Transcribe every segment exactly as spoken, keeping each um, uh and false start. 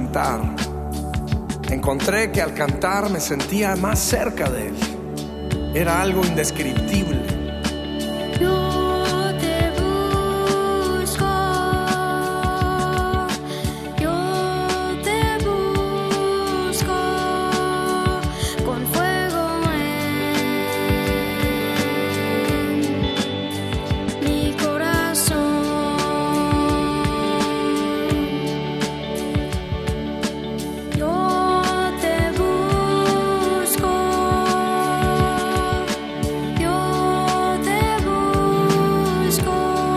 cantar, encontré que al cantar me sentía más cerca de Él. Era algo indescriptible. Yo te busco, yo te busco con fuego en mi corazón. Yo te busco, yo te busco,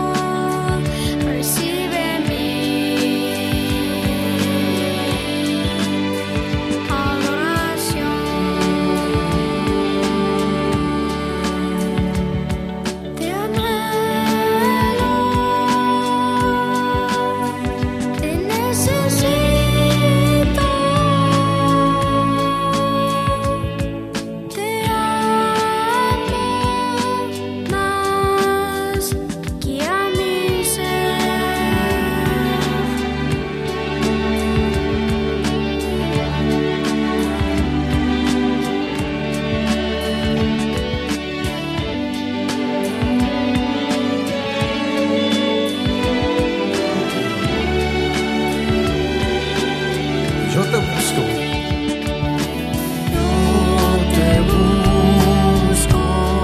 recibe mi adoración. Te anhelo, te necesito, te amo más que a mi Yo te busco. Yo te busco,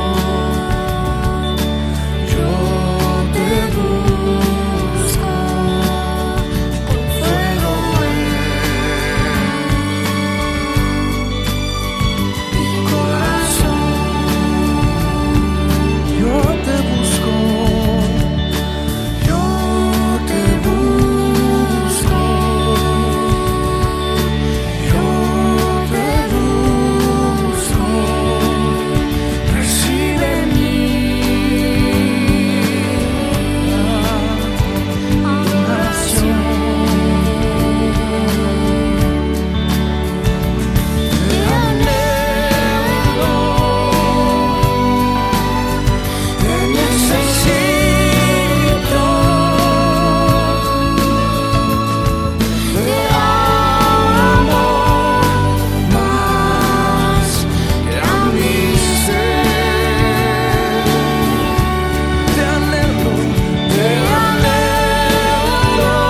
yo te busco con fuego en mi corazón. Yo te busco. Yo te busco, yo te busco, recibe mi adoración. Te anhelo, te necesito, te amo más que a mi ser. Te anhelo. Te anhelo,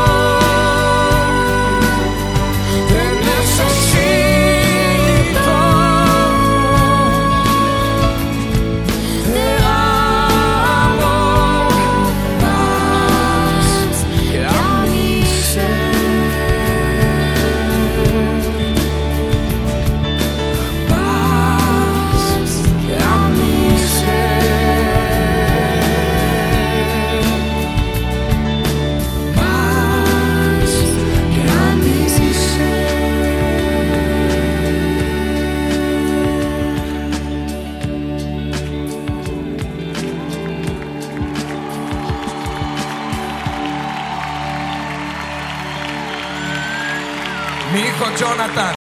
te necesito, te amo más que a mi ser, más que a mi ser, más que a mi ser. Mi hijo Jonathan.